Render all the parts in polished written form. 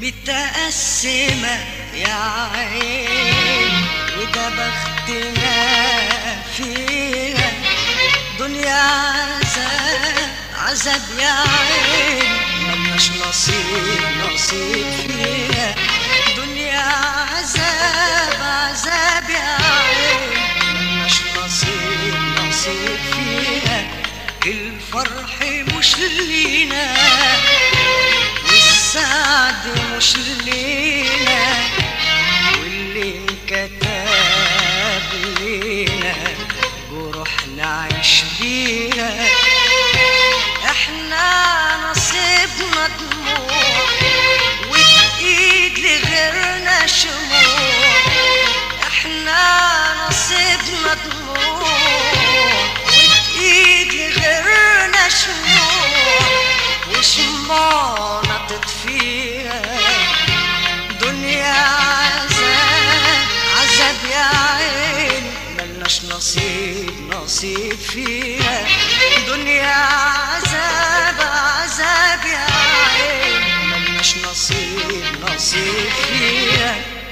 متقسمة يا عين، وده بختنا فيها دنيا عذاب عذاب يا عين، ملناش نصيب فيها دنيا عذاب عذاب يا عين، ملناش نصيب فيها. الفرح مش لينا والسعد مش لينا، واللي انكتب لينا جروح نعيش بيها. احنا نصيبنا دموع وبايد لغيرنا شموع، احنا نصيبنا دموع وبايد لغيرنا شموع، وشمعنا تطفيها دنيا عذاب عذاب يا عين، ملناش نصيب فيها دنيا عذاب عذاب يا عين، ملناش نصيب فيها.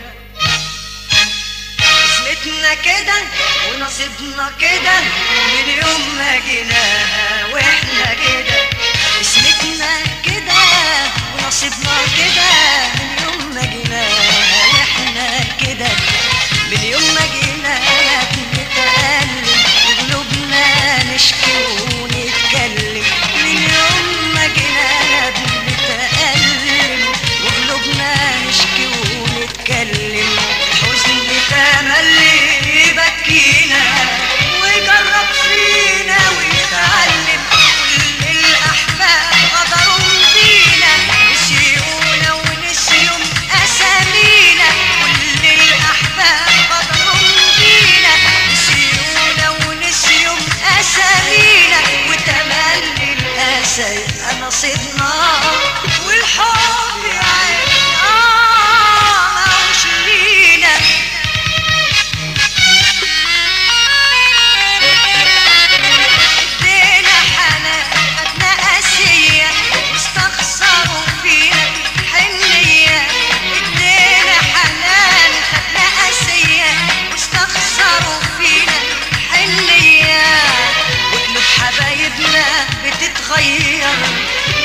اسمتنا كده ونصيبنا كده من يوم ما جيناها، واحنا كده اسمتنا كده ونصيبنا كده من يوم ما جيناها، واحنا كده من يوم ما جيناها بنتألم وقلوبنا نشكي ونتكلم، من يوم ما جيناها بنتألم وقلوبنا نشكي ونتكلم. الحزن تملي يبكينا ويجرب فينا ويتعلم، كل الأحباب غدروا بينا نسيونا ونسيوا أسامينا، كل الأحباب غدروا بينا نسيونا ونسيوا أسامينا، وتملي الأسى يبقى نصيبنا والحب يا عين ماهوش لينا. ادينا حنان خدنا قاسية واستخسروا فينا حنية، ادينا حنان خدنا قاسية واستخسروا فينا حنية، وقلوب حبايبنا بتتغير